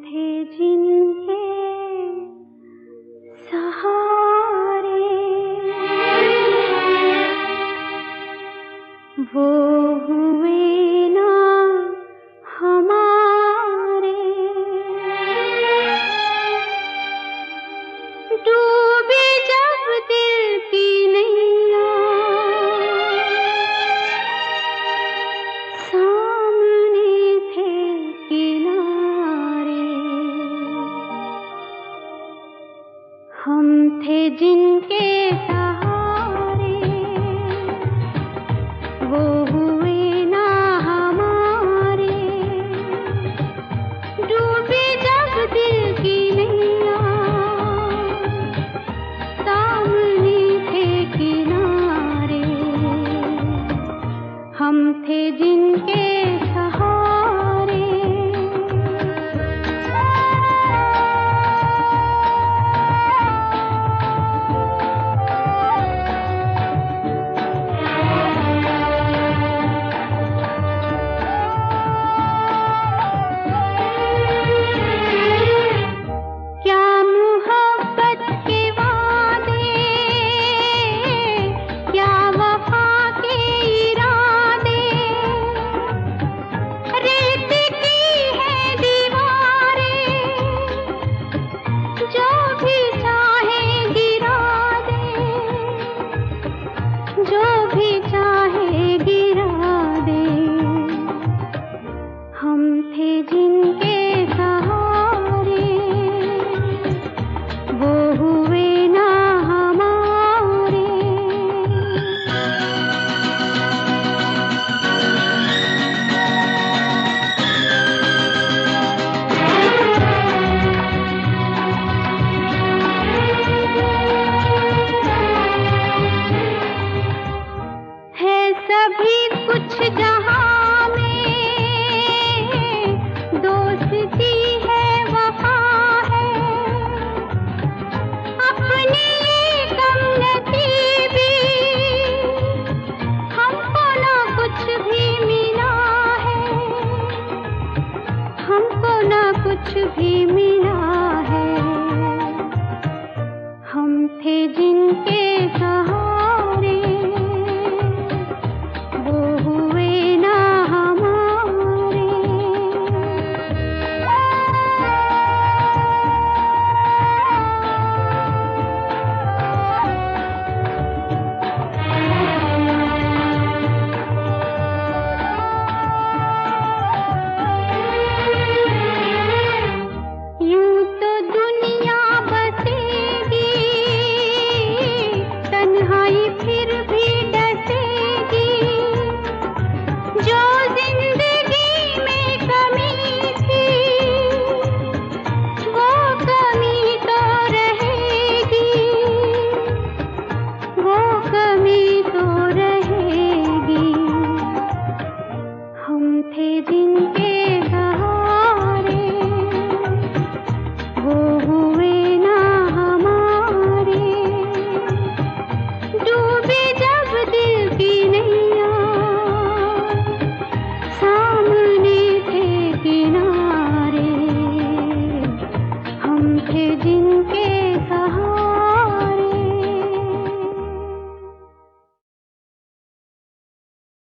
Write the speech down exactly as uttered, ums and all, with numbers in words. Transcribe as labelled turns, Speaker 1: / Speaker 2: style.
Speaker 1: थे जिनके सहारे, वो हुए ना हमारे। डूबी जब दिल की नैया, सामने थे किनारे। हम थे जिनके सहारे, वो हुए ना हमारे। डूबी जब दिल की नैया, सामने थे किनारे। हम थे जिनके सहारे। क्या मोहब्बत के वादे, क्या वफा के इरादे। रेत की है दीवारें, जो भी चाहे गिरा दे, जो भी चाहे गिरा दे। हम थे जिनके सहारे, वो हुए ना हमारे। है सभी कुछ जहां